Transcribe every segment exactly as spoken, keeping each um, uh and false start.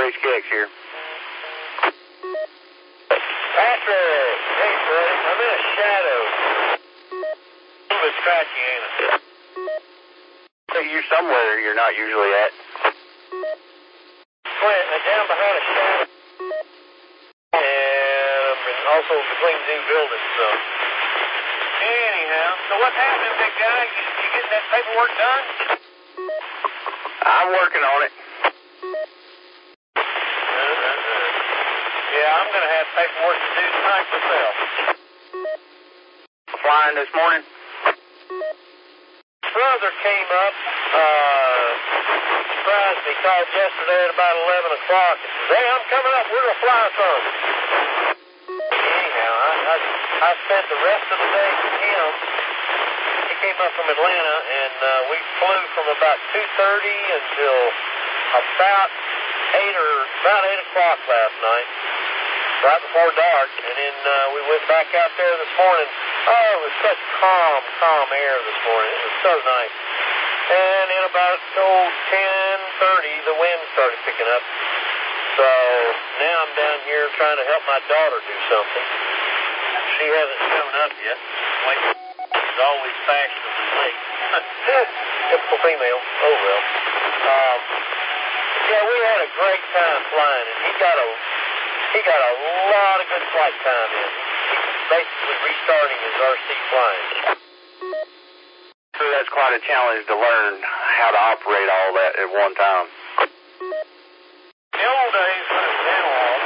H K X here. Patrick, hey buddy, I'm in a shadow. A little bit scratchy, ain't it? So you're somewhere you're not usually at. Clint, I'm down behind a shadow. And I'm also between two buildings, so. Anyhow, so what's happening, big guy? You, you getting that paperwork done? I'm working on it. Yeah, I'm going to have paperwork to do tonight myself. Flying this morning? Brother came up, uh, surprised me, called yesterday at about eleven o'clock and said, hey, I'm coming up, we're going to fly some. Anyhow, I, I, I spent the rest of the day with him. He came up from Atlanta, and uh, we flew from about two thirty until about eight or about eight o'clock last night. Right before dark, and then uh, we went back out there this morning. Oh, it was such calm, calm air this morning. It was so nice. And in about oh, ten thirty, the wind started picking up. So now I'm down here trying to help my daughter do something. She hasn't shown up yet. Like, she's always fashionably late. Typical female. Oh, well. Um, yeah, we had a great time flying, and he got a He got a lot of good flight time in. He's basically restarting his R C flying. So that's quite a challenge to learn how to operate all that at one time. In the old days, when it was analog,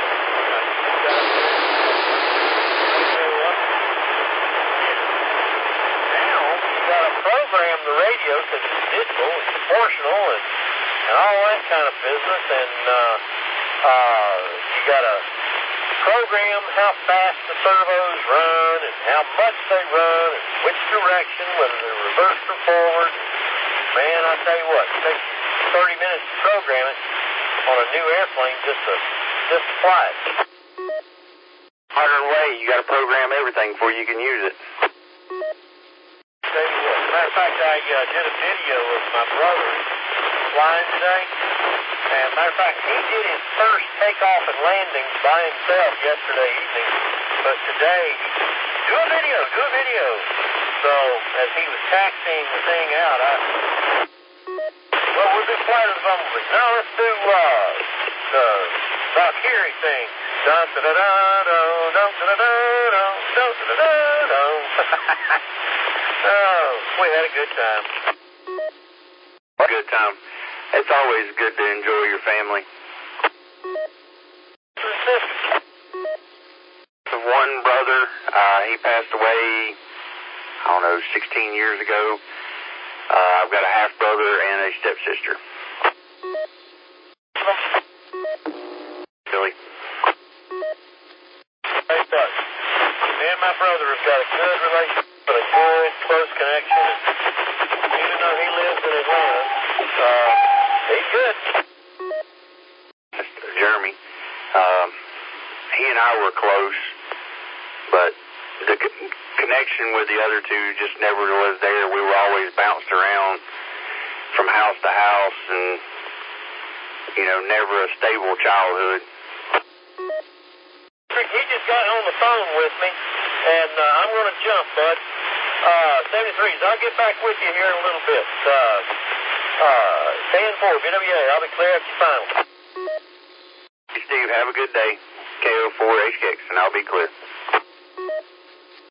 now you got to program the radio because it's digital, it's proportional, and, and all that kind of business, and uh, uh, you got to program how fast the servos run and how much they run and which direction, whether they're reversed or forward. Man, I tell you what, it takes you thirty minutes to program it on a new airplane just to, just to fly it. Modern way, you got to program everything before you can use it. Tell you what, matter of fact, I uh, did a video of my brother flying today. And matter of fact, he did his first takeoff and landings by himself yesterday evening. But today, do a video, do a video. So as he was taxiing the thing out, I, well, we'll do Flight of the Bumblebee. No, let's do uh, the Valkyrie thing. Dun da da da da dun da da da dun dun da da da dun. Oh, we had a good time. Good time. It's always good to enjoy your family. The one brother, uh, he passed away, I don't know, sixteen years ago. Uh, I've got a half brother and a stepsister. Billy. Hey, Doug. Me and my brother have got a good relationship and a good, close connection. Even though he lives in Atlanta, uh, he's good. Mister Jeremy. Um, he and I were close, but the co- connection with the other two just never was there. We were always bounced around from house to house and, you know, never a stable childhood. He just got on the phone with me, and uh, I'm going to jump, bud. Uh, seventy-threes, I'll get back with you here in a little bit. Uh, uh, ten four, B W A, I'll be clear after your final. Hey, Steve, have a good day. K O four H K X, and I'll be clear.